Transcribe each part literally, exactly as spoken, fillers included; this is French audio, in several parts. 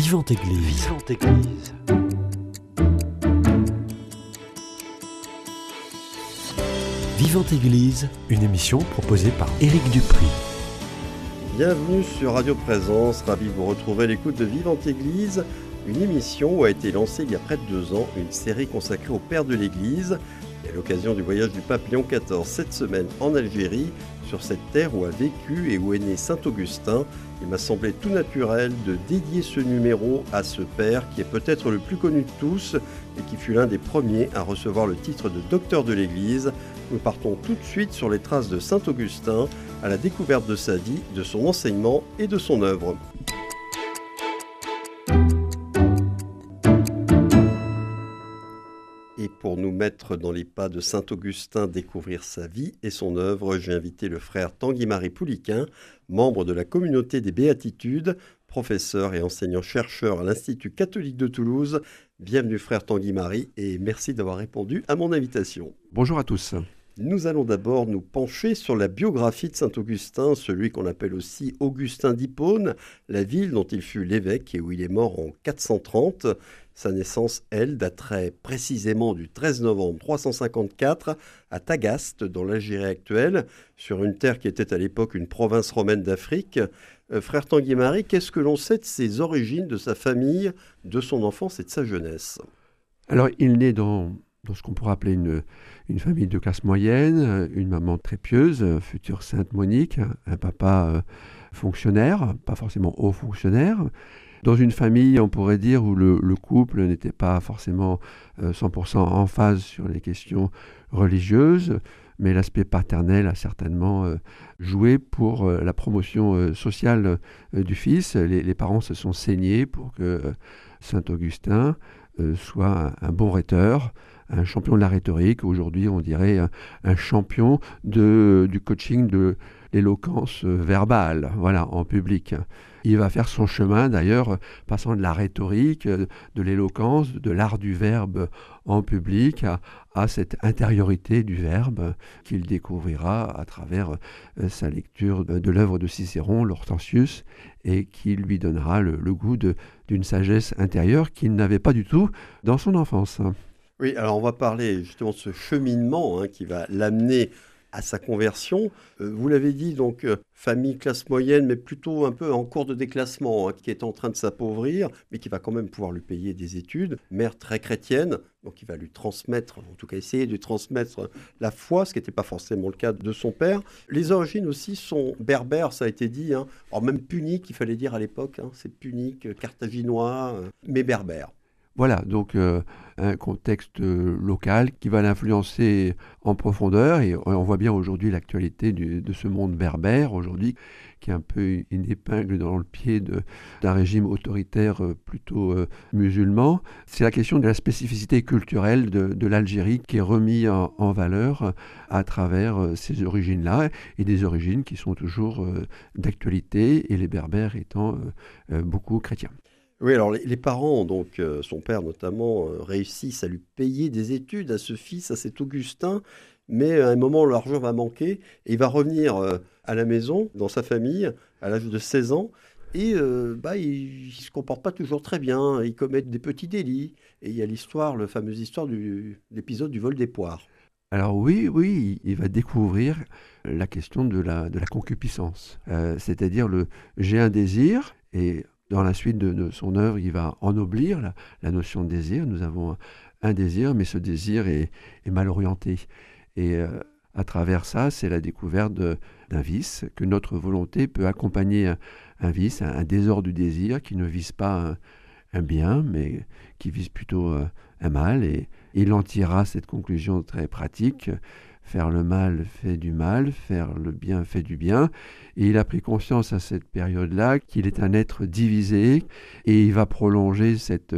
Vivante Église. Vivante Église. Vivante Église, une émission proposée par Éric Dupri. Bienvenue sur Radio Présence, ravi de vous retrouver à l'écoute de Vivante Église, une émission où a été lancée il y a près de deux ans, une série consacrée au Père de l'Église, et à l'occasion du voyage du pape Léon quatorze cette semaine en Algérie, sur cette terre où a vécu et où est né Saint Augustin. Il m'a semblé tout naturel de dédier ce numéro à ce père qui est peut-être le plus connu de tous et qui fut l'un des premiers à recevoir le titre de docteur de l'Église. Nous partons tout de suite sur les traces de Saint Augustin, à la découverte de sa vie, de son enseignement et de son œuvre. Et pour nous mettre dans les pas de Saint Augustin, découvrir sa vie et son œuvre, j'ai invité le frère Tanguy-Marie Pouliquin, membre de la communauté des Béatitudes, professeur et enseignant-chercheur à l'Institut catholique de Toulouse. Bienvenue frère Tanguy-Marie et merci d'avoir répondu à mon invitation. Bonjour à tous. Nous allons d'abord nous pencher sur la biographie de Saint Augustin, celui qu'on appelle aussi Augustin d'Hippone, la ville dont il fut l'évêque et où il est mort en quatre cent trente. Sa naissance, elle, daterait précisément du treize novembre trois cent cinquante-quatre à Tagaste, dans l'Algérie actuelle, sur une terre qui était à l'époque une province romaine d'Afrique. Euh, frère Tanguy-Marie, qu'est-ce que l'on sait de ses origines, de sa famille, de son enfance et de sa jeunesse ? Alors, il naît dans, dans ce qu'on pourrait appeler une, une famille de classe moyenne, une maman très pieuse, future sainte Monique, un papa euh, fonctionnaire, pas forcément haut fonctionnaire. Dans une famille, on pourrait dire, où le, le couple n'était pas forcément euh, cent pour cent en phase sur les questions religieuses, mais l'aspect paternel a certainement euh, joué pour euh, la promotion euh, sociale euh, du fils. Les, les parents se sont saignés pour que euh, Saint Augustin euh, soit un, un bon rhéteur, un champion de la rhétorique. Aujourd'hui, on dirait un, un champion de, du coaching de l'éloquence verbale, voilà, en public. Il va faire son chemin, d'ailleurs, passant de la rhétorique, de l'éloquence, de l'art du verbe en public, à, à cette intériorité du verbe qu'il découvrira à travers euh, sa lecture de, de l'œuvre de Cicéron, l'Hortensius, et qui lui donnera le, le goût de, d'une sagesse intérieure qu'il n'avait pas du tout dans son enfance. Oui, alors on va parler justement de ce cheminement hein, qui va l'amener à sa conversion. Euh, vous l'avez dit, donc euh, famille classe moyenne, mais plutôt un peu en cours de déclassement, hein, qui est en train de s'appauvrir, mais qui va quand même pouvoir lui payer des études. Mère très chrétienne, donc il va lui transmettre, en tout cas essayer de lui transmettre la foi, ce qui n'était pas forcément le cas de son père. Les origines aussi sont berbères, ça a été dit, hein. Alors même punique, il fallait dire à l'époque, hein, c'est punique, carthaginois, euh, mais berbère. Voilà, donc euh, un contexte euh, local qui va l'influencer en profondeur, et on voit bien aujourd'hui l'actualité du, de ce monde berbère, aujourd'hui, qui est un peu une épingle dans le pied de, d'un régime autoritaire euh, plutôt euh, musulman. C'est la question de la spécificité culturelle de, de l'Algérie qui est remise en, en valeur à travers euh, ces origines-là, et des origines qui sont toujours euh, d'actualité, et les berbères étant euh, euh, beaucoup chrétiens. Oui, alors les, les parents, donc euh, son père notamment, euh, réussissent à lui payer des études à ce fils, à cet Augustin, mais à un moment, l'argent va manquer et il va revenir euh, à la maison, dans sa famille, à l'âge de seize ans, et euh, bah, il ne se comporte pas toujours très bien, il commet des petits délits, et il y a l'histoire, la fameuse histoire du l'épisode du vol des poires. Alors oui, oui, il va découvrir la question de la, de la concupiscence, euh, c'est-à-dire le « j'ai un désir » et dans la suite de, de son œuvre, il va ennoblir la, la notion de désir. Nous avons un, un désir, mais ce désir est, est mal orienté. Et euh, à travers ça, c'est la découverte de, d'un vice, que notre volonté peut accompagner un, un vice, un, un désordre du désir qui ne vise pas un, un bien, mais qui vise plutôt euh, un mal. Et il en tirera cette conclusion très pratique. Faire le mal fait du mal, faire le bien fait du bien. Et il a pris conscience à cette période-là qu'il est un être divisé, et il va prolonger cette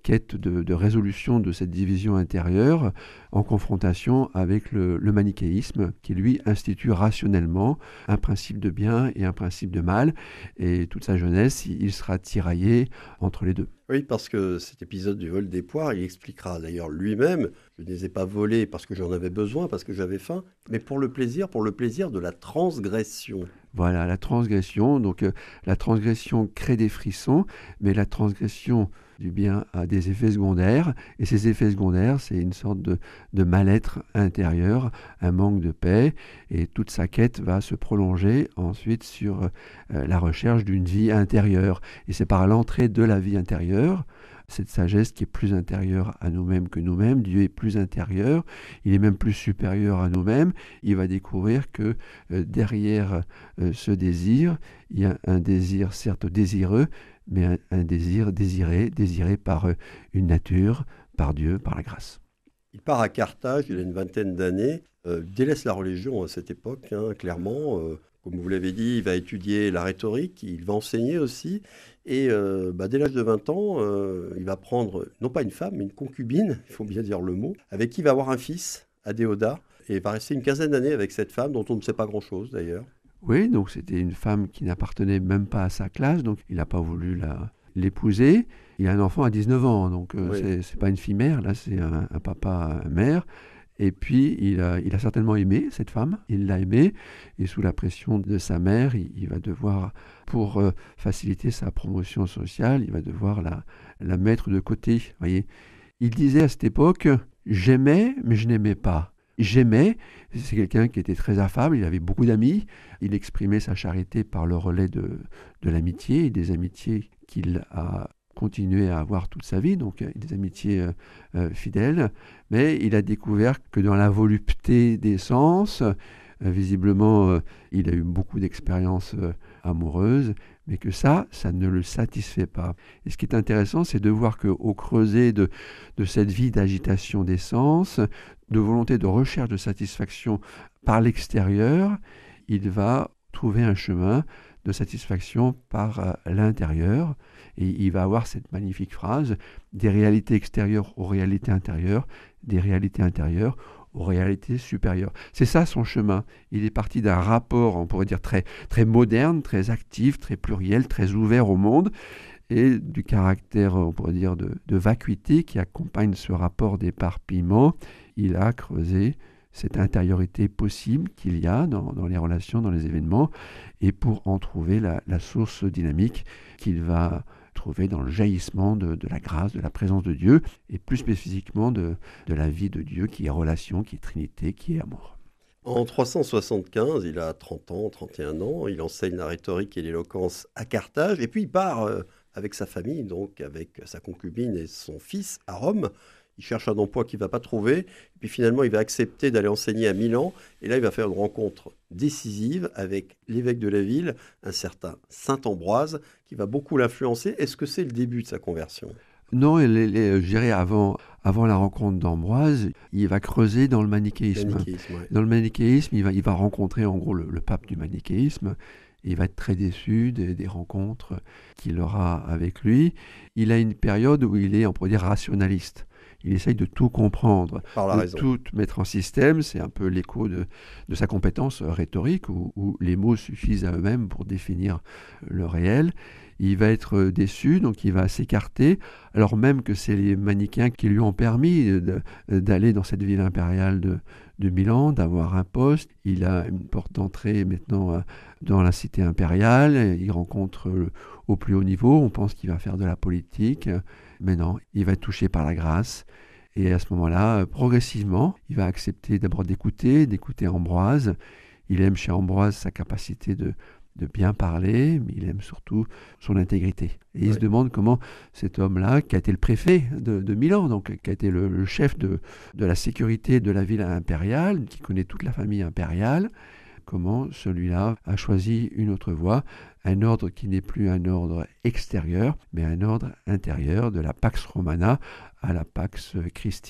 quête de, de résolution de cette division intérieure en confrontation avec le, le manichéisme qui lui institue rationnellement un principe de bien et un principe de mal, et toute sa jeunesse il sera tiraillé entre les deux. Oui, parce que cet épisode du vol des poires, il expliquera d'ailleurs lui-même, je ne les ai pas volés parce que j'en avais besoin, parce que j'avais faim, mais pour le plaisir, pour le plaisir de la transgression. Voilà, la transgression, donc euh, la transgression crée des frissons, mais la transgression du bien a des effets secondaires, et ces effets secondaires, c'est une sorte de, de mal-être intérieur, un manque de paix, et toute sa quête va se prolonger ensuite sur euh, la recherche d'une vie intérieure. Et c'est par l'entrée de la vie intérieure, cette sagesse qui est plus intérieure à nous-mêmes que nous-mêmes, Dieu est plus intérieur, il est même plus supérieur à nous-mêmes, il va découvrir que euh, derrière euh, ce désir, il y a un désir certes désireux, mais un, un désir désiré, désiré par euh, une nature, par Dieu, par la grâce. Il part à Carthage, il a une vingtaine d'années, euh, délaisse la religion à cette époque, hein, clairement. Euh, comme vous l'avez dit, il va étudier la rhétorique, il va enseigner aussi. Et euh, bah, dès l'âge de vingt ans, euh, il va prendre, non pas une femme, mais une concubine, il faut bien dire le mot, avec qui il va avoir un fils, Adéodat, et il va rester une quinzaine d'années avec cette femme, dont on ne sait pas grand-chose d'ailleurs. Oui, donc c'était une femme qui n'appartenait même pas à sa classe, donc il n'a pas voulu la, l'épouser. Il a un enfant à dix-neuf ans, donc euh, Oui. c'est, c'est pas une fille mère, là c'est un, un papa, un mère. Et puis il a, il a certainement aimé cette femme, il l'a aimée, et sous la pression de sa mère, il, il va devoir, pour euh, faciliter sa promotion sociale, il va devoir la, la mettre de côté. Voyez, il disait à cette époque, j'aimais, mais je n'aimais pas. J'aimais, c'est quelqu'un qui était très affable, il avait beaucoup d'amis, il exprimait sa charité par le relais de, de l'amitié, et des amitiés qu'il a continué à avoir toute sa vie, donc des amitiés euh, euh, fidèles, mais il a découvert que dans la volupté des sens, euh, visiblement, euh, il a eu beaucoup d'expériences euh, amoureuses, mais que ça, ça ne le satisfait pas. Et ce qui est intéressant, c'est de voir qu'au creuset de, de cette vie d'agitation des sens, de volonté de recherche de satisfaction par l'extérieur, il va trouver un chemin de satisfaction par euh, l'intérieur, et il va avoir cette magnifique phrase, des réalités extérieures aux réalités intérieures, des réalités intérieures aux réalités supérieures. C'est ça son chemin. Il est parti d'un rapport, on pourrait dire, très, très moderne, très actif, très pluriel, très ouvert au monde, et du caractère, on pourrait dire, de, de vacuité qui accompagne ce rapport d'éparpillement. Il a creusé cette intériorité possible qu'il y a dans, dans les relations, dans les événements, et pour en trouver la, la source dynamique qu'il va trouver dans le jaillissement de, de la grâce, de la présence de Dieu, et plus spécifiquement de, de la vie de Dieu qui est relation, qui est trinité, qui est amour. En trois cent soixante-quinze, il a trente ans, trente et un ans, il enseigne la rhétorique et l'éloquence à Carthage, et puis il part euh, avec sa famille, donc avec sa concubine et son fils à Rome. Il cherche un emploi qu'il ne va pas trouver, et puis finalement il va accepter d'aller enseigner à Milan, et là il va faire une rencontre décisive avec l'évêque de la ville, un certain saint Ambroise, qui va beaucoup l'influencer. Est-ce que c'est le début de sa conversion ? Non, elle, elle, elle, je dirais avant, avant la rencontre d'Ambroise, il va creuser dans le manichéisme. Manichéisme, ouais. Dans le manichéisme, il va, il va rencontrer en gros le, le pape du manichéisme, et il va être très déçu des, des rencontres qu'il aura avec lui. Il a une période où il est, on pourrait dire, rationaliste. Il essaye de tout comprendre, Par la de raison. tout mettre en système. C'est un peu l'écho de, de sa compétence rhétorique, où, où les mots suffisent à eux-mêmes pour définir le réel. Il va être déçu, donc il va s'écarter, alors même que c'est les manichéens qui lui ont permis de, d'aller dans cette ville impériale de, de Milan, d'avoir un poste. Il a une porte d'entrée maintenant dans la cité impériale, il rencontre au plus haut niveau, on pense qu'il va faire de la politique, mais non, il va être touché par la grâce. Et à ce moment-là, progressivement, il va accepter d'abord d'écouter, d'écouter Ambroise. Il aime chez Ambroise sa capacité de, de bien parler, mais il aime surtout son intégrité. Et il oui. se demande comment cet homme-là, qui a été le préfet de, de Milan, donc qui a été le, le chef de, de la sécurité de la ville impériale, qui connaît toute la famille impériale, comment celui-là a choisi une autre voie, un ordre qui n'est plus un ordre extérieur, mais un ordre intérieur, de la Pax Romana à la Pax Christi.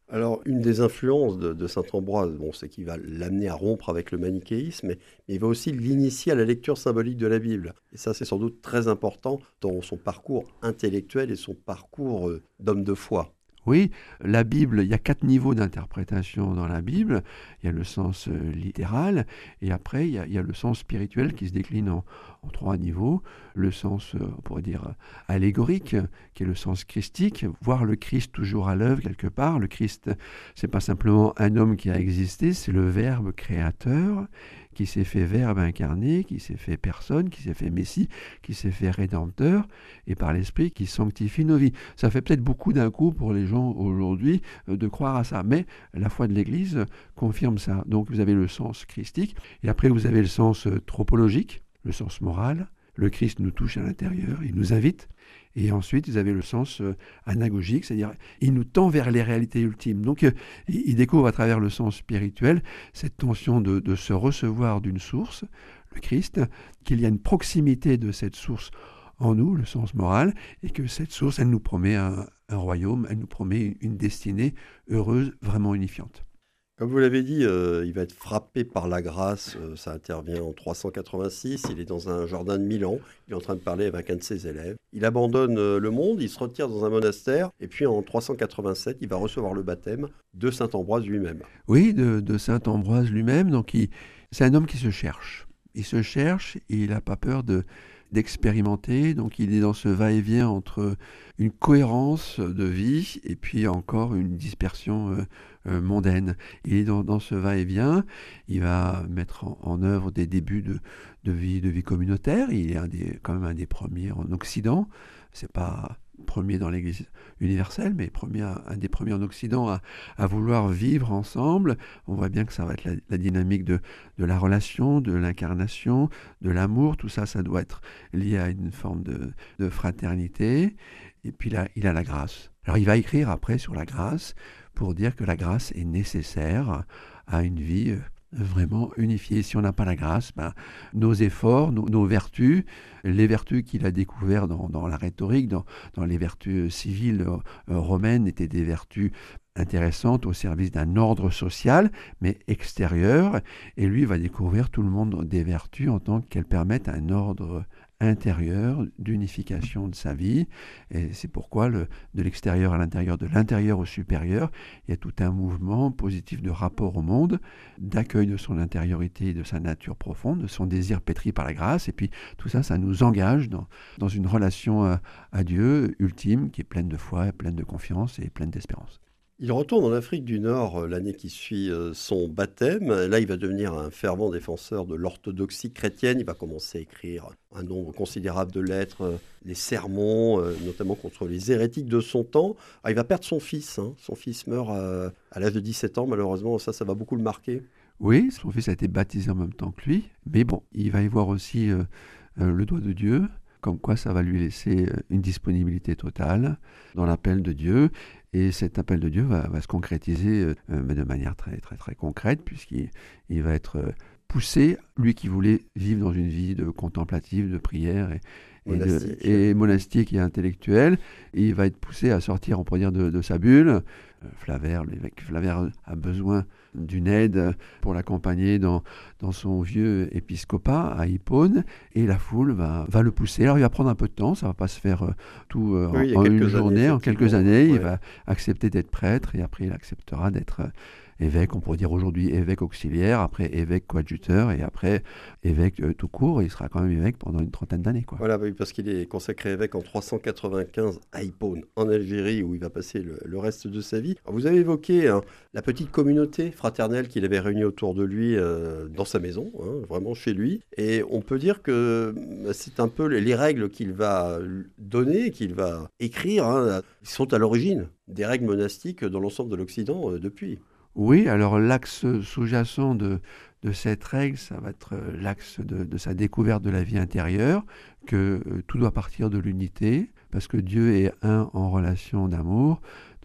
Alors, une des influences de, de saint Ambroise, bon, c'est qu'il va l'amener à rompre avec le manichéisme, mais, mais il va aussi l'initier à la lecture symbolique de la Bible. Et ça, c'est sans doute très important dans son parcours intellectuel et son parcours euh, d'homme de foi. Oui, la Bible, il y a quatre niveaux d'interprétation dans la Bible. Il y a le sens euh, littéral, et après, il y a, il y a le sens spirituel qui se décline en, en trois niveaux. Le sens, euh, on pourrait dire, allégorique, qui est le sens christique, voir le Christ toujours à l'œuvre quelque part. Le Christ, c'est pas simplement un homme qui a existé, c'est le Verbe créateur, qui s'est fait Verbe incarné, qui s'est fait personne, qui s'est fait Messie, qui s'est fait Rédempteur, et par l'Esprit qui sanctifie nos vies. Ça fait peut-être beaucoup d'un coup pour les gens aujourd'hui euh, de croire à ça, mais la foi de l'Église confirme ça. Donc vous avez le sens christique, et après vous avez le sens euh, tropologique, le sens moral. Le Christ nous touche à l'intérieur, il nous invite. Et ensuite, vous avez le sens euh, anagogique, c'est-à-dire il nous tend vers les réalités ultimes. Donc, euh, il découvre à travers le sens spirituel cette tension de, de se recevoir d'une source, le Christ, qu'il y a une proximité de cette source en nous, le sens moral, et que cette source, elle nous promet un, un royaume, elle nous promet une destinée heureuse, vraiment unifiante. Comme vous l'avez dit, euh, il va être frappé par la grâce, euh, ça intervient en trois cent quatre-vingt-six, il est dans un jardin de Milan, il est en train de parler avec un de ses élèves. Il abandonne euh, le monde, il se retire dans un monastère, et puis en trois cent quatre-vingt-sept, il va recevoir le baptême de saint Ambroise lui-même. Oui, de, de saint Ambroise lui-même, donc il, c'est un homme qui se cherche. Il se cherche et il n'a pas peur de, d'expérimenter, donc il est dans ce va-et-vient entre une cohérence de vie et puis encore une dispersion euh, euh, mondaine. Il est dans, dans ce va-et-vient, il va mettre en, en œuvre des débuts de, de, vie, de vie communautaire, il est un des, quand même un des premiers en Occident, c'est pas premier dans l'Église universelle, mais premier, un des premiers en Occident à, à vouloir vivre ensemble. On voit bien que ça va être la, la dynamique de, de la relation, de l'incarnation, de l'amour. Tout ça, ça doit être lié à une forme de, de fraternité. Et puis là, il a la grâce. Alors il va écrire après sur la grâce pour dire que la grâce est nécessaire à une vie vraiment unifié. Si on n'a pas la grâce, ben, nos efforts, nos, nos vertus, les vertus qu'il a découvertes dans, dans la rhétorique, dans, dans les vertus civiles euh, romaines, étaient des vertus intéressantes au service d'un ordre social, mais extérieur. Et lui va découvrir tout le monde des vertus en tant qu'elles permettent un ordre intérieur d'unification de sa vie. Et c'est pourquoi le, de l'extérieur à l'intérieur, de l'intérieur au supérieur, il y a tout un mouvement positif de rapport au monde, d'accueil de son intériorité et de sa nature profonde, de son désir pétri par la grâce. Et puis tout ça, ça nous engage dans, dans une relation à, à Dieu ultime qui est pleine de foi, pleine de confiance et pleine d'espérance. Il retourne en Afrique du Nord euh, l'année qui suit euh, son baptême. Là, il va devenir un fervent défenseur de l'orthodoxie chrétienne. Il va commencer à écrire un nombre considérable de lettres, euh, des sermons, euh, notamment contre les hérétiques de son temps. Alors, il va perdre son fils. Hein. Son fils meurt à, à l'âge de dix-sept ans, malheureusement. Ça, ça va beaucoup le marquer. Oui, son fils a été baptisé en même temps que lui. Mais bon, il va y voir aussi euh, euh, le doigt de Dieu, comme quoi ça va lui laisser une disponibilité totale dans l'appel de Dieu. Et cet appel de Dieu va, va se concrétiser euh, de manière très, très, très concrète, puisqu'il il va être poussé, lui qui voulait vivre dans une vie de contemplative, de prière et, et, monastique. De, et monastique et intellectuelle, il va être poussé à sortir, on pourrait dire, de, de sa bulle. Flavère, l'évêque Flavère a besoin d'une aide pour l'accompagner dans, dans son vieux épiscopat à Hippone, et la foule va, va le pousser. Alors il va prendre un peu de temps, ça ne va pas se faire euh, tout euh, oui, en, en une journée, années, en quelques années. Ouais. Il va accepter d'être prêtre, et après il acceptera d'être euh, évêque, on pourrait dire aujourd'hui évêque auxiliaire, après évêque coadjuteur, et après évêque euh, tout court. Il sera quand même évêque pendant une trentaine d'années. Quoi. Voilà, oui, parce qu'il est consacré évêque en trois cent quatre-vingt-quinze à Hippone, en Algérie, où il va passer le, le reste de sa vie. Alors, vous avez évoqué hein, la petite communauté fraternelle qu'il avait réunie autour de lui euh, dans sa maison, hein, vraiment chez lui. Et on peut dire que c'est un peu les règles qu'il va donner, qu'il va écrire, hein, sont à l'origine des règles monastiques dans l'ensemble de l'Occident euh, depuis. Oui, alors l'axe sous-jacent de, de cette règle, ça va être l'axe de, de sa découverte de la vie intérieure, que euh, tout doit partir de l'unité, parce que Dieu est un en relation d'amour.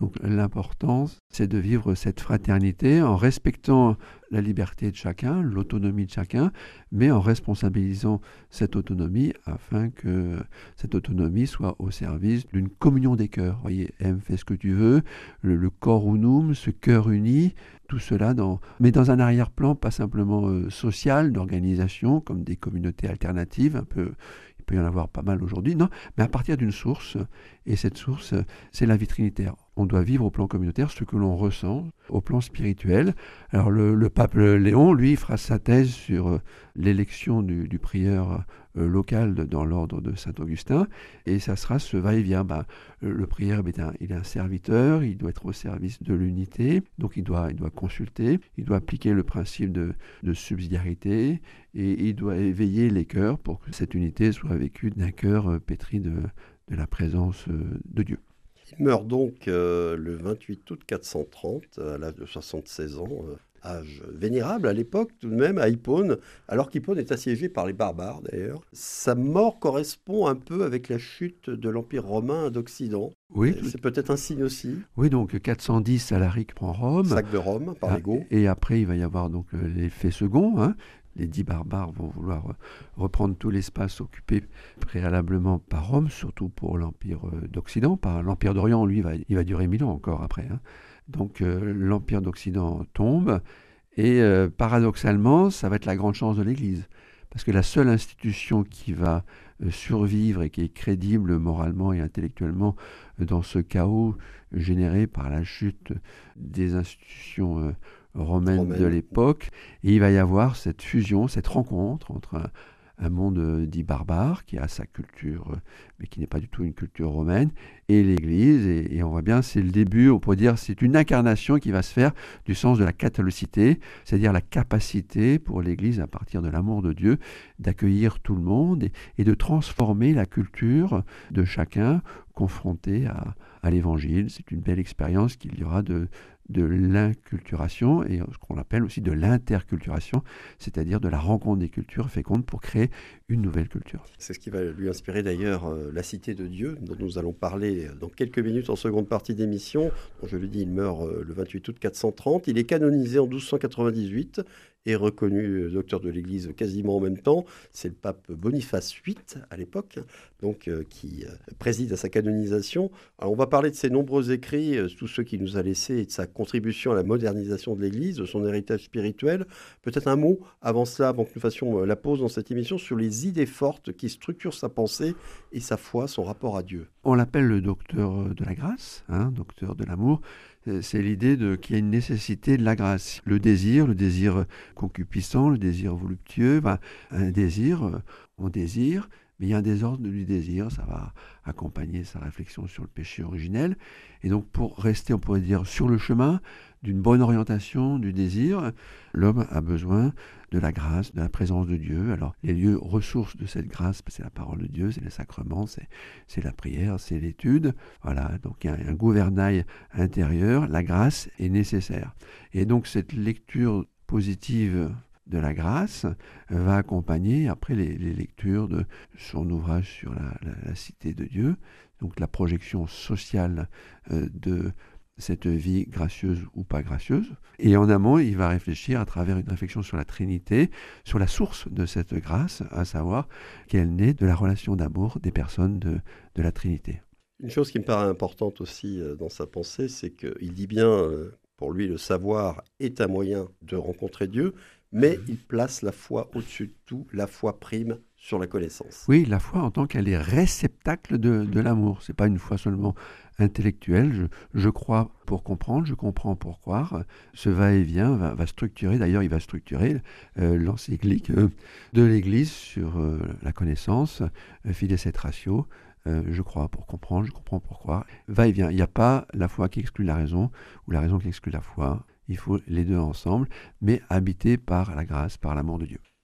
Donc l'important, c'est de vivre cette fraternité en respectant la liberté de chacun, l'autonomie de chacun, mais en responsabilisant cette autonomie afin que cette autonomie soit au service d'une communion des cœurs. Vous voyez, aime, fais ce que tu veux, le, le cor unum, ce cœur uni, tout cela, dans, mais dans un arrière-plan pas simplement euh, social, d'organisation, comme des communautés alternatives, un peu, il peut y en avoir pas mal aujourd'hui, non, mais à partir d'une source, et cette source, c'est la vie trinitaire. On doit vivre au plan communautaire ce que l'on ressent au plan spirituel. Alors le, le pape Léon, lui, fera sa thèse sur euh, l'élection du, du prieur euh, local de, dans l'ordre de Saint-Augustin, et ça sera ce va-et-vient. Ben, le, le prieur, ben, un, il est un serviteur, il doit être au service de l'unité, donc il doit, il doit consulter, il doit appliquer le principe de, de subsidiarité, et il doit éveiller les cœurs pour que cette unité soit vécue d'un cœur euh, pétri de, de la présence euh, de Dieu. Il meurt donc euh, le vingt-huit août quatre cent trente, à l'âge de soixante-seize ans, euh, âge vénérable à l'époque tout de même, à Hippone, alors qu'Hippone est assiégé par les barbares d'ailleurs. Sa mort correspond un peu avec la chute de l'Empire romain d'Occident. Oui, c'est tout... peut-être un signe aussi. Oui, donc quatre cent dix, Alaric prend Rome. Sac de Rome par les Goths. Et après, il va y avoir donc l'effet second, hein. Les dix barbares vont vouloir reprendre tout l'espace occupé préalablement par Rome, surtout pour l'Empire d'Occident. Par l'Empire d'Orient, lui, va, il va durer mille ans encore après. Hein. Donc euh, l'Empire d'Occident tombe, et euh, paradoxalement, ça va être la grande chance de l'Église. Parce que la seule institution qui va euh, survivre et qui est crédible moralement et intellectuellement euh, dans ce chaos généré par la chute des institutions euh, romaine, romaine de l'époque, et il va y avoir cette fusion, cette rencontre entre un, un monde dit barbare, qui a sa culture, mais qui n'est pas du tout une culture romaine, et l'Église, et, et on voit bien, c'est le début, on pourrait dire, c'est une incarnation qui va se faire du sens de la catholicité, c'est-à-dire la capacité pour l'Église, à partir de l'amour de Dieu, d'accueillir tout le monde, et, et de transformer la culture de chacun confronté à, à l'Évangile. C'est une belle expérience qu'il y aura de de l'inculturation et ce qu'on appelle aussi de l'interculturation, c'est-à-dire de la rencontre des cultures fécondes pour créer une nouvelle culture. C'est ce qui va lui inspirer d'ailleurs euh, La Cité de Dieu, dont nous allons parler dans quelques minutes en seconde partie d'émission. Bon, je le dis, il meurt euh, le vingt-huit août quatre cent trente. Il est canonisé en douze cent quatre-vingt-dix-huit et reconnu euh, docteur de l'Église quasiment en même temps. C'est le pape Boniface huit à l'époque, donc euh, qui euh, préside à sa canonisation. Alors, on va parler de ses nombreux écrits, euh, tous ceux qu'il nous a laissés, et de sa contribution à la modernisation de l'Église, de son héritage spirituel. Peut-être un mot avant cela, avant que nous fassions la pause dans cette émission, sur les idées fortes qui structurent sa pensée et sa foi, son rapport à Dieu. On l'appelle le docteur de la grâce, hein, docteur de l'amour. C'est l'idée de, qu'il y a une nécessité de la grâce. Le désir, le désir concupiscent, le désir voluptueux, ben, un désir, on désire, mais il y a un désordre du désir, ça va accompagner sa réflexion sur le péché originel. Et donc pour rester, on pourrait dire, sur le chemin d'une bonne orientation du désir, l'homme a besoin de la grâce, de la présence de Dieu. Alors les lieux ressources de cette grâce, c'est la parole de Dieu, c'est les sacrements, c'est, c'est la prière, c'est l'étude. Voilà, donc il y a un gouvernail intérieur, la grâce est nécessaire. Et donc cette lecture positive de la grâce va accompagner après les, les lectures de son ouvrage sur la, la, la cité de Dieu, donc la projection sociale euh, de cette vie gracieuse ou pas gracieuse. Et en amont, il va réfléchir à travers une réflexion sur la Trinité, sur la source de cette grâce, à savoir qu'elle naît de la relation d'amour des personnes de, de la Trinité. Une chose qui me paraît importante aussi dans sa pensée, c'est qu'il dit bien, pour lui, le savoir est un moyen de rencontrer Dieu, mais il place la foi au-dessus de tout, la foi prime sur la connaissance. Oui, la foi en tant qu'elle est réceptacle de, de l'amour. Ce n'est pas une foi seulement intellectuelle. Je, je crois pour comprendre, je comprends pour croire. Ce va-et-vient va, va structurer, d'ailleurs il va structurer euh, l'encyclique euh, de l'Église sur euh, la connaissance, euh, Fides et Ratio. Euh, je crois pour comprendre, je comprends pour croire. Va-et-vient. Il n'y a pas la foi qui exclut la raison ou la raison qui exclut la foi. Il faut les deux ensemble, mais habités par la grâce, par l'amour de Dieu.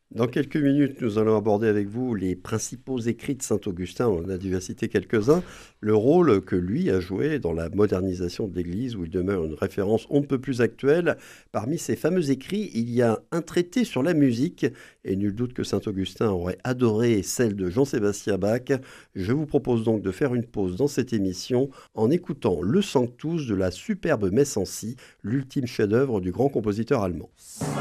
Dans quelques minutes, nous allons aborder avec vous les principaux écrits de saint Augustin. On en a déjà cité quelques-uns. Le rôle que lui a joué dans la modernisation de l'Église, où il demeure une référence on ne peut plus actuelle. Parmi ces fameux écrits, il y a un traité sur la musique. Et nul doute que saint Augustin aurait adoré celle de Jean-Sébastien Bach. Je vous propose donc de faire une pause dans cette émission en écoutant le Sanctus de la superbe Messe en si, l'ultime chef-d'œuvre du grand compositeur allemand.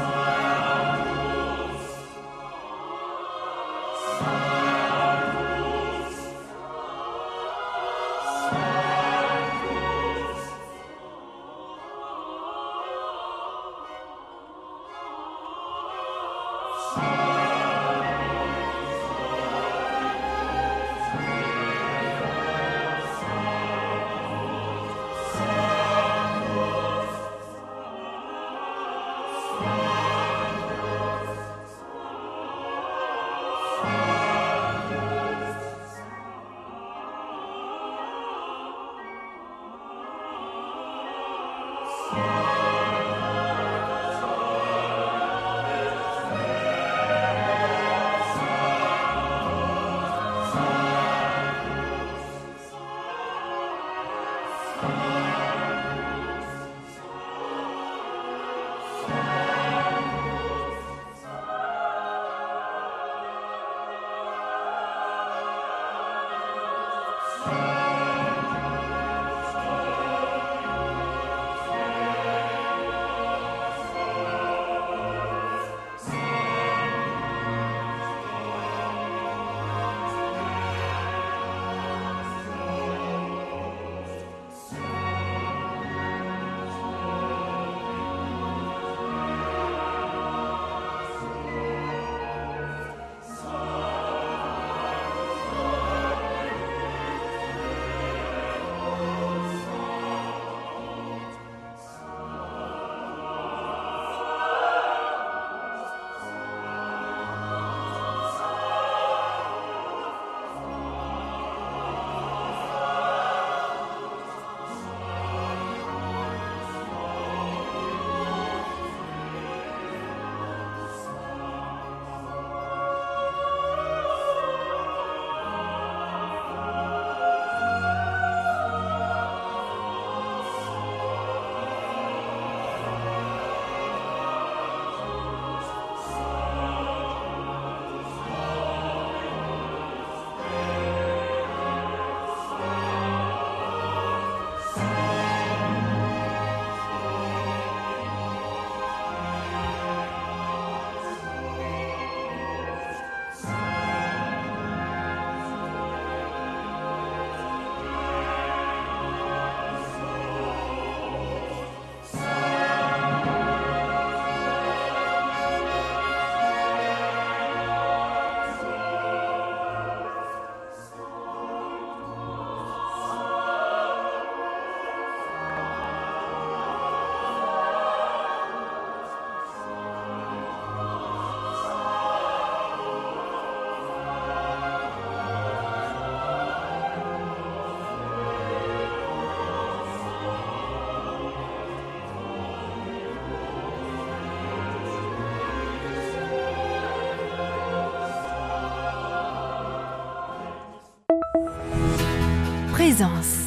Présence.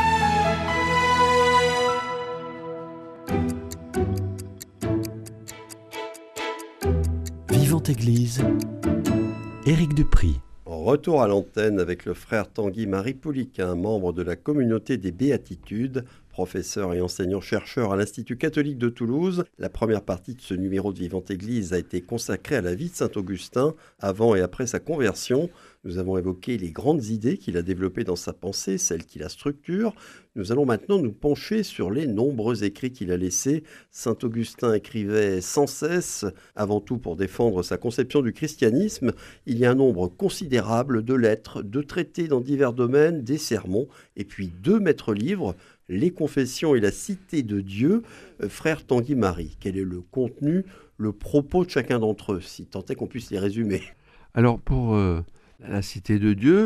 Vivante Église, Éric Dupry. Retour à l'antenne avec le frère Tanguy-Marie Pouliquin, membre de la communauté des Béatitudes, professeur et enseignant-chercheur à l'Institut catholique de Toulouse. La première partie de ce numéro de Vivante Église a été consacrée à la vie de saint Augustin, avant et après sa conversion. Nous avons évoqué les grandes idées qu'il a développées dans sa pensée, celles qui la structurent. Nous allons maintenant nous pencher sur les nombreux écrits qu'il a laissés. Saint Augustin écrivait sans cesse, avant tout pour défendre sa conception du christianisme. Il y a un nombre considérable de lettres, de traités dans divers domaines, des sermons, et puis deux maîtres-livres, les Confessions et la Cité de Dieu. Euh, frère Tanguy-Marie, quel est le contenu, le propos de chacun d'entre eux, si tant est qu'on puisse les résumer? Alors pour euh, la Cité de Dieu,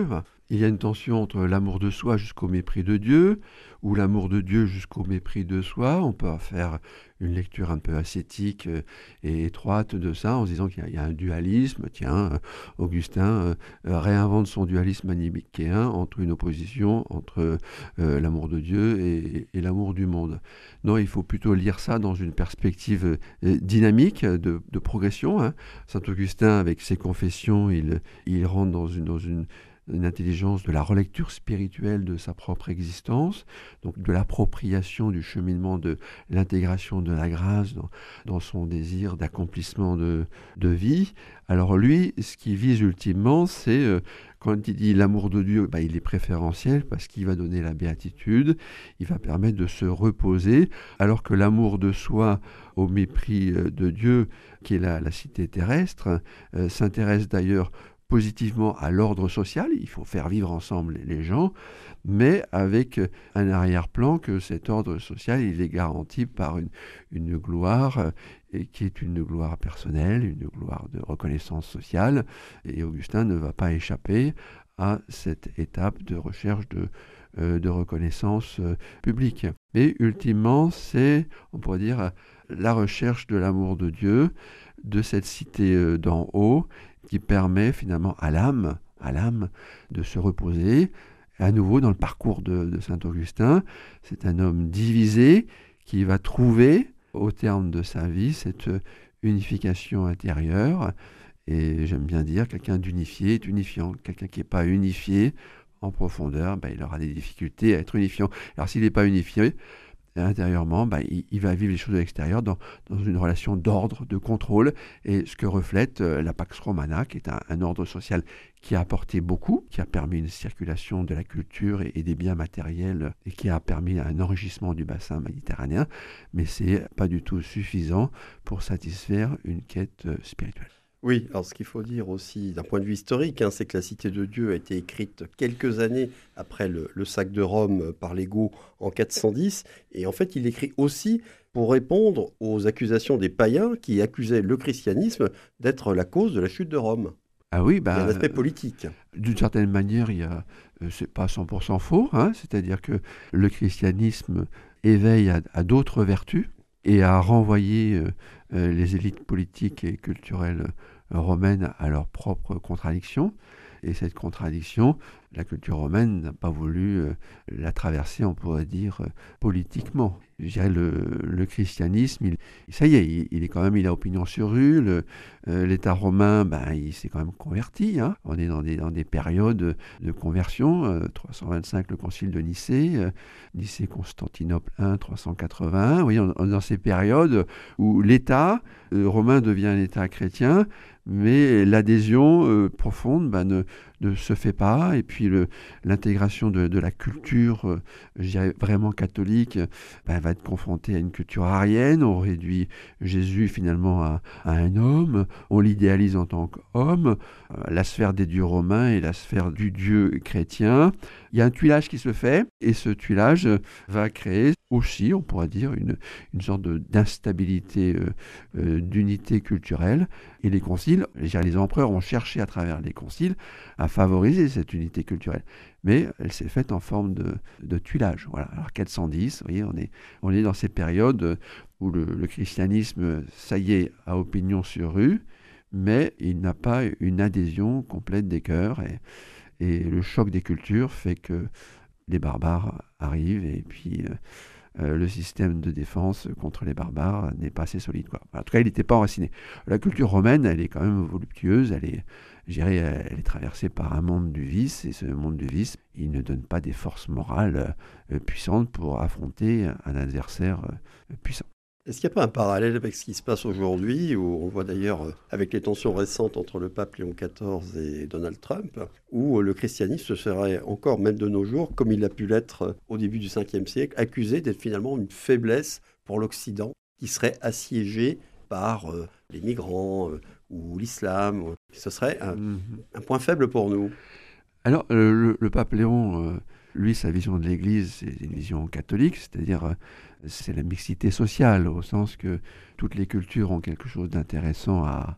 il y a une tension entre l'amour de soi jusqu'au mépris de Dieu, ou l'amour de Dieu jusqu'au mépris de soi. On peut en faire une lecture un peu ascétique et étroite de ça, en se disant qu'il y a, il y a un dualisme. Tiens, Augustin euh, réinvente son dualisme manichéen entre une opposition entre euh, l'amour de Dieu et, et l'amour du monde. Non, il faut plutôt lire ça dans une perspective euh, dynamique de, de progression. Hein. Saint Augustin, avec ses confessions, il, il rentre dans une, dans une une intelligence de la relecture spirituelle de sa propre existence, donc de l'appropriation du cheminement de l'intégration de la grâce dans, dans son désir d'accomplissement de, de vie. Alors lui, ce qu'il vise ultimement, c'est, euh, quand il dit l'amour de Dieu, bah, il est préférentiel parce qu'il va donner la béatitude, il va permettre de se reposer, alors que l'amour de soi au mépris de Dieu, qui est la, la cité terrestre, euh, s'intéresse d'ailleurs positivement à l'ordre social, il faut faire vivre ensemble les gens, mais avec un arrière-plan que cet ordre social, il est garanti par une, une gloire, et qui est une gloire personnelle, une gloire de reconnaissance sociale, et Augustin ne va pas échapper à cette étape de recherche de, euh, de reconnaissance euh, publique. Mais ultimement, c'est, on pourrait dire, la recherche de l'amour de Dieu, de cette cité euh, d'en haut, qui permet finalement à l'âme, à l'âme de se reposer. À nouveau, dans le parcours de, de saint Augustin, c'est un homme divisé qui va trouver, au terme de sa vie, cette unification intérieure. Et j'aime bien dire, quelqu'un d'unifié est unifiant. Quelqu'un qui n'est pas unifié en profondeur, ben, il aura des difficultés à être unifiant. Alors s'il n'est pas unifié, intérieurement, bah, il, il va vivre les choses de l'extérieur dans, dans une relation d'ordre, de contrôle, et ce que reflète euh, la Pax Romana, qui est un, un ordre social qui a apporté beaucoup, qui a permis une circulation de la culture et, et des biens matériels, et qui a permis un enrichissement du bassin méditerranéen, mais c'est pas du tout suffisant pour satisfaire une quête euh, spirituelle. Oui, alors ce qu'il faut dire aussi d'un point de vue historique, hein, c'est que la Cité de Dieu a été écrite quelques années après le, le sac de Rome par les Goths en quatre cent dix, et en fait il écrit aussi pour répondre aux accusations des païens qui accusaient le christianisme d'être la cause de la chute de Rome. Ah oui, bah, il y a un aspect politique. D'une certaine manière, il y a, euh, c'est pas cent pour cent faux, hein, c'est-à-dire que le christianisme éveille à, à d'autres vertus et a renvoyé euh, euh, les élites politiques et culturelles romaines à leurs propres contradictions. Et cette contradiction, la culture romaine n'a pas voulu euh, la traverser, on pourrait dire, euh, politiquement. Je dirais le, le christianisme, il, ça y est, il, il est quand même, il a opinion sur rue. Le, euh, L'État romain, ben, il s'est quand même converti. Hein. On est dans des, dans des périodes de conversion. Euh, trois cent vingt-cinq, le concile de Nicée, euh, Nicée-Constantinople un, trois cent quatre-vingt-un. Vous voyez, on, on est dans ces périodes où l'État euh, romain devient un État chrétien, mais l'adhésion euh, profonde ben, ne, ne se fait pas. Et puis le, l'intégration de, de la culture, euh, je dirais vraiment catholique, ben, va être confrontée à une culture arienne. On réduit Jésus finalement à, à un homme, on l'idéalise en tant qu'homme. Euh, la sphère des dieux romains et la sphère du Dieu chrétien. Il y a un tuilage qui se fait, et ce tuilage va créer aussi, on pourrait dire, une, une sorte de, d'instabilité, euh, euh, d'unité culturelle. Et les conciles, les empereurs ont cherché à travers les conciles à favoriser cette unité culturelle. Mais elle s'est faite en forme de, de tuilage. Voilà. Alors quatre cent dix, vous voyez, on est, on est dans ces périodes où le, le christianisme, ça y est, a opinion sur rue, mais il n'a pas une adhésion complète des cœurs. Et, et le choc des cultures fait que les barbares arrivent, et puis euh, euh, le système de défense contre les barbares n'est pas assez solide, quoi. En tout cas, il n'était pas enraciné. La culture romaine, elle est quand même voluptueuse, elle est, je dirais, elle est traversée par un monde du vice, et ce monde du vice, il ne donne pas des forces morales euh, puissantes pour affronter un adversaire euh, puissant. Est-ce qu'il n'y a pas un parallèle avec ce qui se passe aujourd'hui, où on voit d'ailleurs avec les tensions récentes entre le pape Léon quatorze et Donald Trump, où le christianisme serait encore, même de nos jours, comme il a pu l'être au début du cinquième siècle, accusé d'être finalement une faiblesse pour l'Occident, qui serait assiégé par euh, les migrants euh, ou l'islam. Ce serait un, mmh. un point faible pour nous. Alors, euh, le, le pape Léon, euh, lui, sa vision de l'Église, c'est une vision catholique, c'est-à-dire euh, c'est la mixité sociale, au sens que toutes les cultures ont quelque chose d'intéressant à,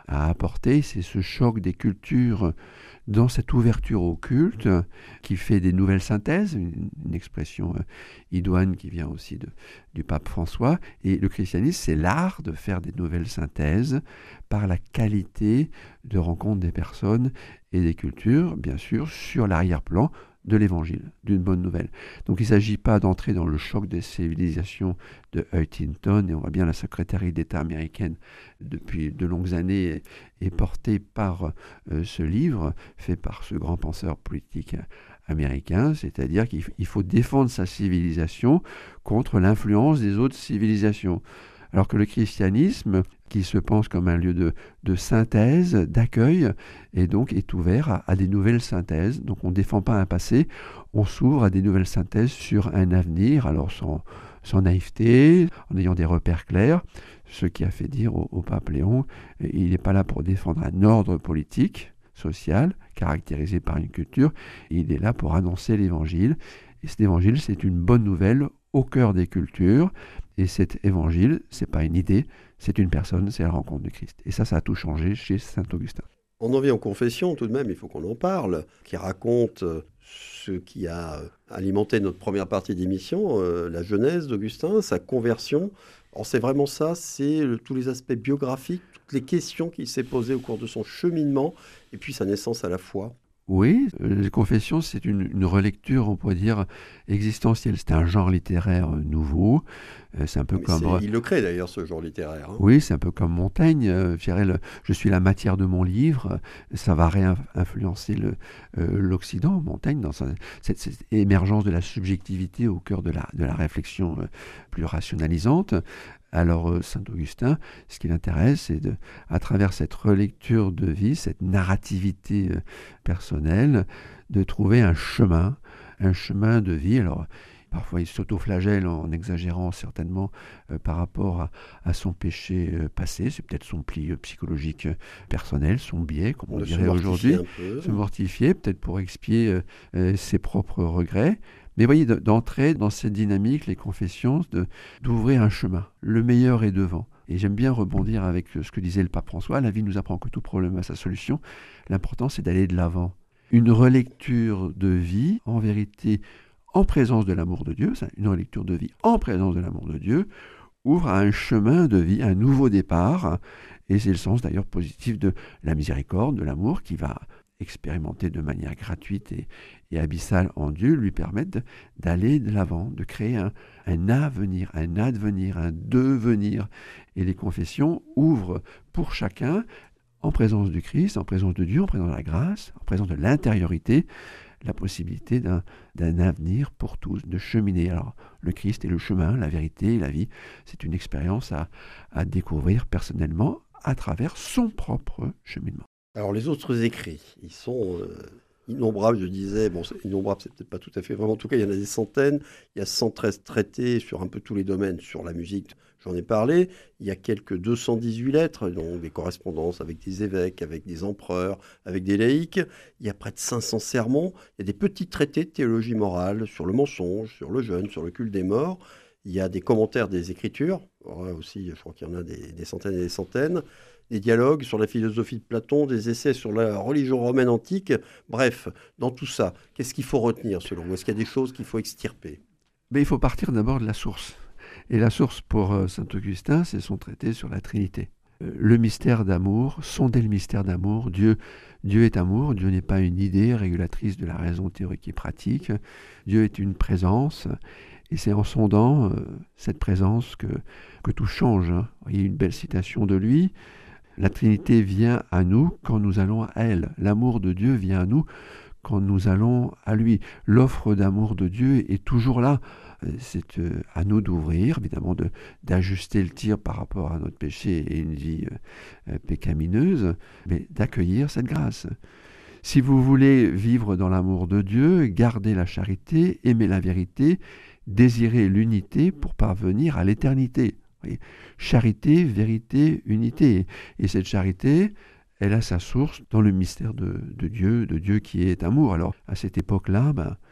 à apporter, c'est ce choc des cultures dans cette ouverture au culte qui fait des nouvelles synthèses, une, une expression euh, idoine qui vient aussi de, du pape François. Et le christianisme, c'est l'art de faire des nouvelles synthèses par la qualité de rencontre des personnes et des cultures, bien sûr, sur l'arrière-plan de l'évangile, d'une bonne nouvelle. Donc il ne s'agit pas d'entrer dans le choc des civilisations de Huntington, et on voit bien la secrétaire d'État américaine depuis de longues années est, est portée par euh, ce livre, fait par ce grand penseur politique américain, c'est-à-dire qu'il faut défendre sa civilisation contre l'influence des autres civilisations. Alors que le christianisme, qui se pense comme un lieu de, de synthèse, d'accueil, et donc est ouvert à, à des nouvelles synthèses. Donc on ne défend pas un passé, on s'ouvre à des nouvelles synthèses sur un avenir, alors sans, sans naïveté, en ayant des repères clairs. Ce qui a fait dire au, au pape Léon, il n'est pas là pour défendre un ordre politique, social, caractérisé par une culture, il est là pour annoncer l'évangile. Et cet évangile, c'est une bonne nouvelle au cœur des cultures. Et cet évangile, c'est pas une idée, c'est une personne, c'est la rencontre de Christ. Et ça, ça a tout changé chez saint Augustin. On en vient aux confessions, tout de même, il faut qu'on en parle, qui raconte ce qui a alimenté notre première partie d'émission, euh, la genèse d'Augustin, sa conversion. Alors c'est vraiment ça, c'est le, tous les aspects biographiques, toutes les questions qu'il s'est posées au cours de son cheminement, et puis sa naissance à la foi. Oui, les confessions, c'est une, une relecture, on pourrait dire, existentielle. C'est un genre littéraire nouveau. C'est un peu Mais comme... c'est, il le crée d'ailleurs, ce genre littéraire. Hein. Oui, c'est un peu comme Montaigne. Euh, je dirais, le, je suis la matière de mon livre. Ça va réinfluencer le, euh, l'Occident. Montaigne, dans sa, cette, cette émergence de la subjectivité au cœur de la, de la réflexion euh, plus rationalisante. Alors, euh, saint Augustin, ce qui l'intéresse, c'est de, à travers cette relecture de vie, cette narrativité euh, personnelle, de trouver un chemin, un chemin de vie. Alors, parfois, il s'autoflagelle en exagérant certainement euh, par rapport à, à son péché euh, passé. C'est peut-être son pli euh, psychologique euh, personnel, son biais, comme on, on dirait aujourd'hui. Se mortifier, peut-être pour expier euh, euh, ses propres regrets. Mais voyez, d'entrer dans cette dynamique, les confessions, de, d'ouvrir un chemin. Le meilleur est devant. Et j'aime bien rebondir avec ce que disait le pape François. La vie nous apprend que tout problème a sa solution. L'important, c'est d'aller de l'avant. Une relecture de vie, en vérité, en présence de l'amour de Dieu, une relecture de vie en présence de l'amour de Dieu, ouvre à un chemin de vie, un nouveau départ. Et c'est le sens d'ailleurs positif de la miséricorde, de l'amour, qui va expérimenter de manière gratuite et, et abyssale en Dieu, lui permettent d'aller de l'avant, de créer un, un avenir, un advenir, un devenir. Et les confessions ouvrent pour chacun, en présence du Christ, en présence de Dieu, en présence de la grâce, en présence de l'intériorité, la possibilité d'un, d'un avenir pour tous, de cheminer. Alors, le Christ est le chemin, la vérité, la vie. C'est une expérience à, à découvrir personnellement à travers son propre cheminement. Alors les autres écrits, ils sont euh, innombrables, je disais, bon, c'est, innombrables, c'est peut-être pas tout à fait vrai, en tout cas il y en a des centaines, il y a cent treize traités sur un peu tous les domaines, sur la musique, j'en ai parlé, il y a quelques deux cent dix-huit lettres, donc des correspondances avec des évêques, avec des empereurs, avec des laïcs, il y a près de cinq cents sermons, il y a des petits traités de théologie morale sur le mensonge, sur le jeûne, sur le culte des morts, il y a des commentaires des Écritures, alors là aussi je crois qu'il y en a des, des centaines et des centaines, des dialogues sur la philosophie de Platon, des essais sur la religion romaine antique. Bref, dans tout ça, qu'est-ce qu'il faut retenir selon vous ? Est-ce qu'il y a des choses qu'il faut extirper ? Mais il faut partir d'abord de la source. Et la source pour euh, saint Augustin, c'est son traité sur la Trinité. Euh, le mystère d'amour, sonder le mystère d'amour. Dieu, Dieu est amour, Dieu n'est pas une idée régulatrice de la raison théorique et pratique. Dieu est une présence. Et c'est en sondant euh, cette présence que, que tout change. Hein. Il y a une belle citation de lui. La Trinité vient à nous quand nous allons à elle. L'amour de Dieu vient à nous quand nous allons à lui. L'offre d'amour de Dieu est toujours là. C'est à nous d'ouvrir, évidemment, de, d'ajuster le tir par rapport à notre péché et une vie euh, pécamineuse, mais d'accueillir cette grâce. Si vous voulez vivre dans l'amour de Dieu, gardez la charité, aimer la vérité, désirez l'unité pour parvenir à l'éternité. Charité, vérité, unité. Et cette charité, elle a sa source dans le mystère de, de Dieu, de Dieu qui est amour. Alors, à cette époque-là, ben,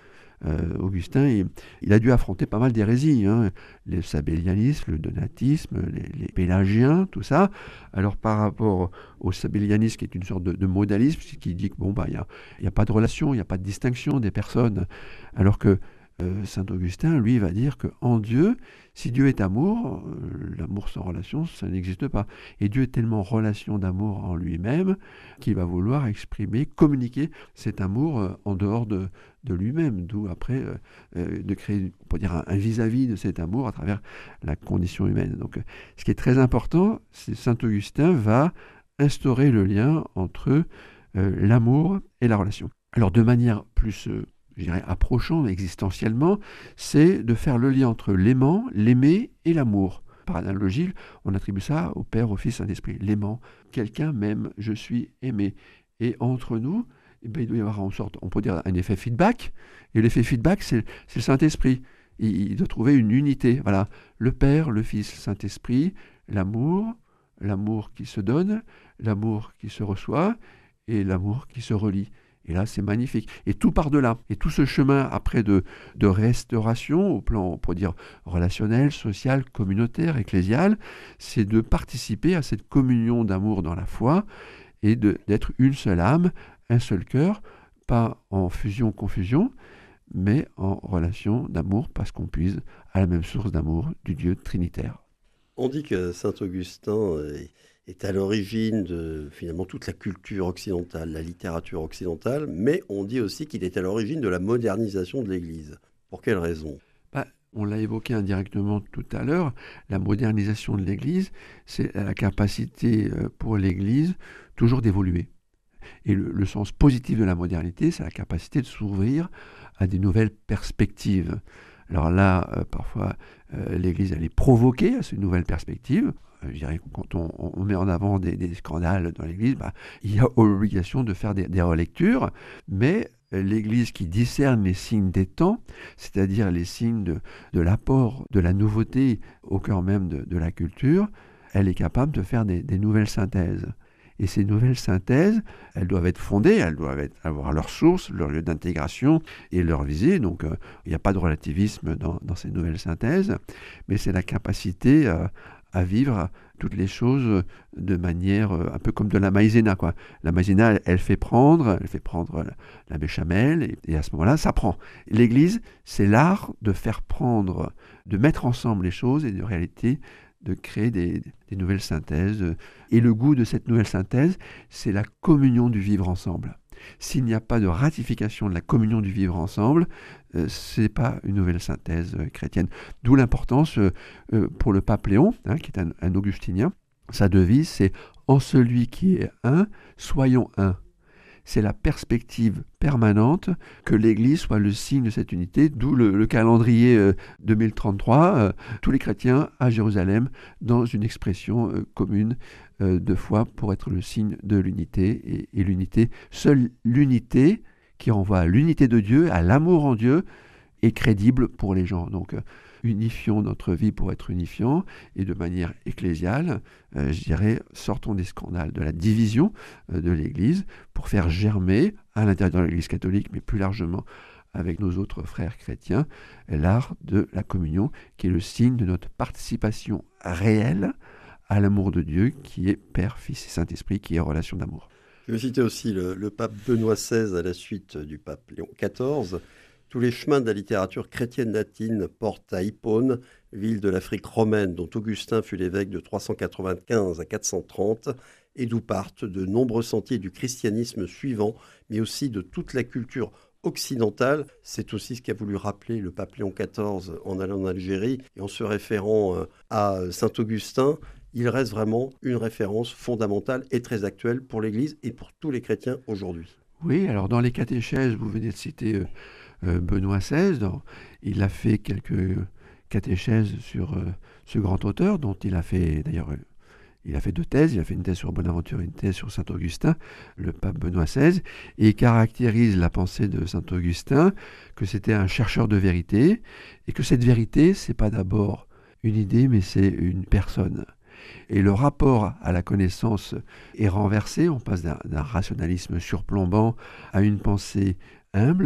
Euh, Augustin, il, il a dû affronter pas mal d'hérésies, hein, le sabellianisme, le donatisme, les, les pélagiens, tout ça. Alors par rapport au sabellianisme, qui est une sorte de, de modalisme, qui dit que bon, bah, il n'y a, y a pas de relation, il n'y a pas de distinction des personnes, alors que euh, saint Augustin, lui, va dire qu'en Dieu, si Dieu est amour, euh, l'amour sans relation, ça n'existe pas. Et Dieu est tellement relation d'amour en lui-même qu'il va vouloir exprimer, communiquer cet amour euh, en dehors de, de lui-même. D'où après euh, euh, de créer, on peut dire, un, un vis-à-vis de cet amour à travers la condition humaine. Donc, euh, ce qui est très important, c'est saint Augustin va instaurer le lien entre euh, l'amour et la relation. Alors, de manière plus... Euh, je dirais, approchant existentiellement, c'est de faire le lien entre l'aimant, l'aimer et l'amour. Par analogie, on attribue ça au Père, au Fils, Saint-Esprit. L'aimant, quelqu'un m'aime, je suis aimé. Et entre nous, eh bien, il doit y avoir en sorte, on peut dire un effet feedback, et l'effet feedback, c'est, c'est le Saint-Esprit. Il, il doit trouver une unité. Voilà, le Père, le Fils, Saint-Esprit, l'amour, l'amour qui se donne, l'amour qui se reçoit, et l'amour qui se relie. Et là, c'est magnifique. Et tout par-delà. Et tout ce chemin après de, de restauration, au plan, on pourrait dire, relationnel, social, communautaire, ecclésial, c'est de participer à cette communion d'amour dans la foi et de, d'être une seule âme, un seul cœur, pas en fusion-confusion, mais en relation d'amour, parce qu'on puise à la même source d'amour du Dieu trinitaire. On dit que saint Augustin est... est à l'origine de finalement toute la culture occidentale, la littérature occidentale, mais on dit aussi qu'il est à l'origine de la modernisation de l'Église. Pour quelle raison ? bah, On l'a évoqué indirectement tout à l'heure, la modernisation de l'Église, c'est la capacité pour l'Église toujours d'évoluer. Et le, le sens positif de la modernité, c'est la capacité de s'ouvrir à des nouvelles perspectives. Alors là, euh, parfois, euh, l'Église, elle est provoquée à ces nouvelles perspectives. Je dirais que quand on, on met en avant des, des scandales dans l'Église, bah, il y a obligation de faire des, des relectures, mais l'Église qui discerne les signes des temps, c'est-à-dire les signes de, de l'apport, de la nouveauté au cœur même de, de la culture, elle est capable de faire des, des nouvelles synthèses. Et ces nouvelles synthèses, elles doivent être fondées, elles doivent être, avoir leur source, leur lieu d'intégration et leur visée. Donc, euh, il n'y a pas de relativisme dans, dans ces nouvelles synthèses, mais c'est la capacité euh, à vivre toutes les choses de manière un peu comme de la maïzena, quoi. La maïzena, elle, elle fait prendre, elle fait prendre la, la béchamel, et, et à ce moment-là, ça prend. L'Église, c'est l'art de faire prendre, de mettre ensemble les choses et de réalité, de créer des, des nouvelles synthèses. Et le goût de cette nouvelle synthèse, c'est la communion du vivre ensemble. S'il n'y a pas de ratification de la communion du vivre ensemble, euh, ce n'est pas une nouvelle synthèse euh, chrétienne. D'où l'importance euh, euh, pour le pape Léon, hein, qui est un, un augustinien, sa devise, c'est « En celui qui est un, soyons un ». C'est la perspective permanente que l'Église soit le signe de cette unité, d'où le, le calendrier euh, deux mille trente-trois, euh, tous les chrétiens à Jérusalem, dans une expression euh, commune euh, de foi pour être le signe de l'unité. Et, et l'unité, seule l'unité qui renvoie à l'unité de Dieu, à l'amour en Dieu, est crédible pour les gens. Donc, euh, unifions notre vie pour être unifiants, et de manière ecclésiale, euh, je dirais, sortons des scandales de la division euh, de l'Église pour faire germer, à l'intérieur de l'Église catholique, mais plus largement avec nos autres frères chrétiens, l'art de la communion, qui est le signe de notre participation réelle à l'amour de Dieu, qui est Père, Fils et Saint-Esprit, qui est relation d'amour. Je vais citer aussi le, le pape Benoît seize à la suite du pape Léon quatorze. Tous les chemins de la littérature chrétienne latine portent à Hippone, ville de l'Afrique romaine dont Augustin fut l'évêque de trois cent quatre-vingt-quinze à quatre cent trente, et d'où partent de nombreux sentiers du christianisme suivant, mais aussi de toute la culture occidentale. C'est aussi ce qu'a voulu rappeler le pape Léon quatorze en allant en Algérie, et en se référant à saint Augustin. Il reste vraiment une référence fondamentale et très actuelle pour l'Église et pour tous les chrétiens aujourd'hui. Oui, alors dans les catéchèses, vous venez de citer euh, euh, Benoît seize, dans, il a fait quelques catéchèses sur euh, ce grand auteur, dont il a fait d'ailleurs, euh, il a fait deux thèses, il a fait une thèse sur Bonaventure et une thèse sur saint Augustin, le pape Benoît seize, et il caractérise la pensée de saint Augustin, que c'était un chercheur de vérité, et que cette vérité, c'est pas d'abord une idée, mais c'est une personne. Et le rapport à la connaissance est renversé, on passe d'un, d'un rationalisme surplombant à une pensée humble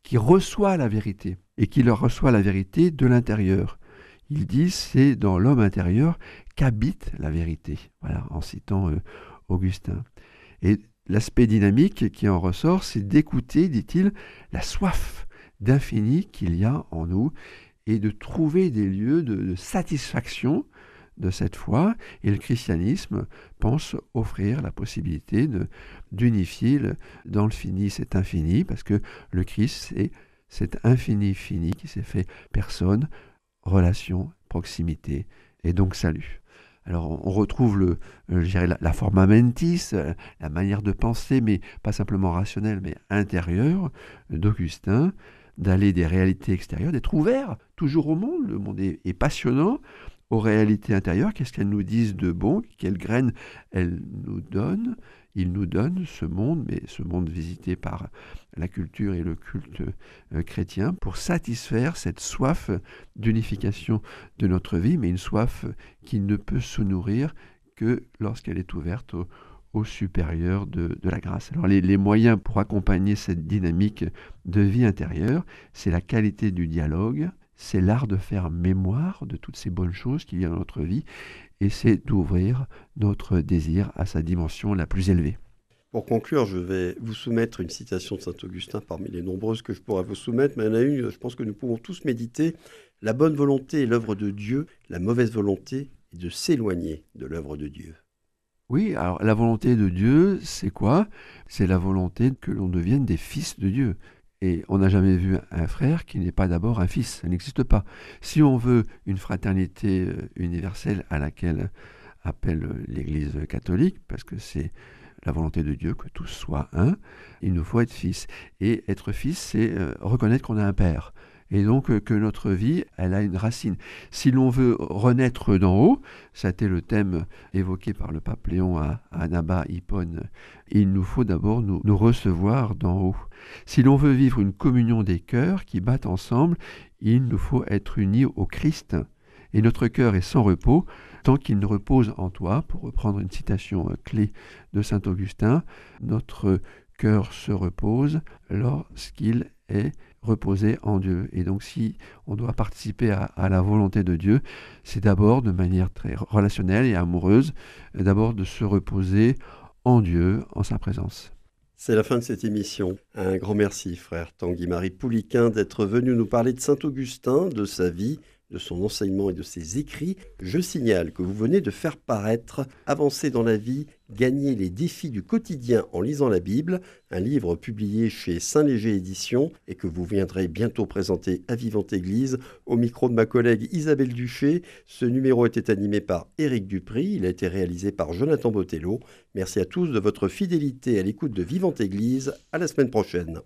qui reçoit la vérité et qui leur reçoit la vérité de l'intérieur. Il dit c'est dans l'homme intérieur qu'habite la vérité, voilà, en citant euh, Augustin. Et l'aspect dynamique qui en ressort, c'est d'écouter, dit-il, la soif d'infini qu'il y a en nous et de trouver des lieux de, de satisfaction de cette foi. Et le christianisme pense offrir la possibilité de, d'unifier le, dans le fini cet infini, parce que le Christ, c'est cet infini fini qui s'est fait personne, relation, proximité et donc salut. Alors on retrouve le, je dirais, la, la forma mentis, la manière de penser, mais pas simplement rationnelle, mais intérieure d'Augustin, d'aller des réalités extérieures, d'être ouvert toujours au monde. Le monde est, est passionnant, aux réalités intérieures. Qu'est-ce qu'elles nous disent de bon? Quelles graines elles nous donnent? Il nous donne ce monde, mais ce monde visité par la culture et le culte euh, chrétien, pour satisfaire cette soif d'unification de notre vie, mais une soif qui ne peut se nourrir que lorsqu'elle est ouverte au, au supérieur de, de la grâce. Alors les, les moyens pour accompagner cette dynamique de vie intérieure, c'est la qualité du dialogue, c'est l'art de faire mémoire de toutes ces bonnes choses qu'il y a dans notre vie, et c'est d'ouvrir notre désir à sa dimension la plus élevée. Pour conclure, je vais vous soumettre une citation de saint Augustin parmi les nombreuses que je pourrais vous soumettre, mais il y en a une, je pense que nous pouvons tous méditer. La bonne volonté est l'œuvre de Dieu, la mauvaise volonté est de s'éloigner de l'œuvre de Dieu. Oui, alors la volonté de Dieu, c'est quoi? C'est la volonté que l'on devienne des fils de Dieu. Et on n'a jamais vu un frère qui n'est pas d'abord un fils, ça n'existe pas. Si on veut une fraternité universelle à laquelle appelle l'Église catholique, parce que c'est la volonté de Dieu que tous soient un, il nous faut être fils. Et être fils, c'est euh, reconnaître qu'on a un père. Et donc euh, que notre vie, elle a une racine. Si l'on veut renaître d'en haut, ça a été le thème évoqué par le pape Léon à, à Naba, Hippone, il nous faut d'abord nous, nous recevoir d'en haut. Si l'on veut vivre une communion des cœurs qui battent ensemble, il nous faut être unis au Christ. Et notre cœur est sans repos tant qu'il ne repose en toi. Pour reprendre une citation clé de saint Augustin, notre cœur se repose lorsqu'il est reposé en Dieu. Et donc si on doit participer à, à la volonté de Dieu, c'est d'abord de manière très relationnelle et amoureuse, d'abord de se reposer en Dieu, en sa présence. C'est la fin de cette émission. Un grand merci, frère Tanguy-Marie Pouliquen, d'être venu nous parler de saint Augustin, de sa vie, de son enseignement et de ses écrits. Je signale que vous venez de faire paraître « Avancer dans la vie, gagner les défis du quotidien en lisant la Bible », un livre publié chez Saint-Léger Éditions et que vous viendrez bientôt présenter à Vivante Église au micro de ma collègue Isabelle Duché. Ce numéro était animé par Éric Dupry, il a été réalisé par Jonathan Botello. Merci à tous de votre fidélité à l'écoute de Vivante Église. À la semaine prochaine.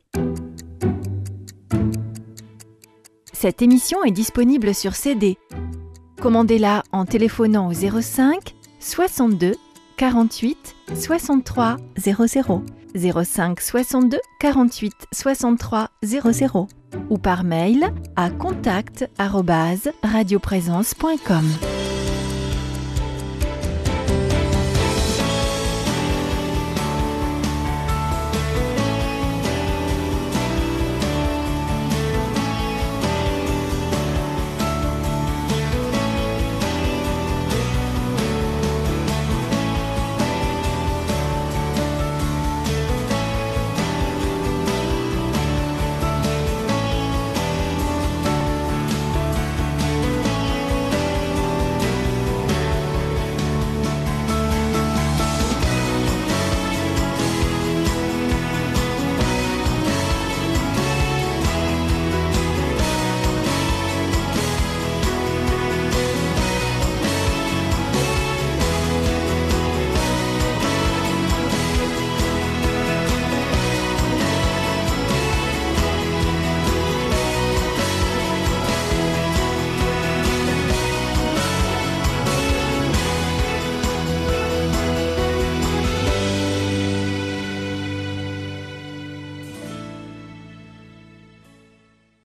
Cette émission est disponible sur C D. Commandez-la en téléphonant au zéro cinq soixante-deux quarante-huit soixante-trois zéro zéro, zéro cinq soixante-deux quarante-huit soixante-trois zéro zéro ou par mail à contact arobase radioprésence point com.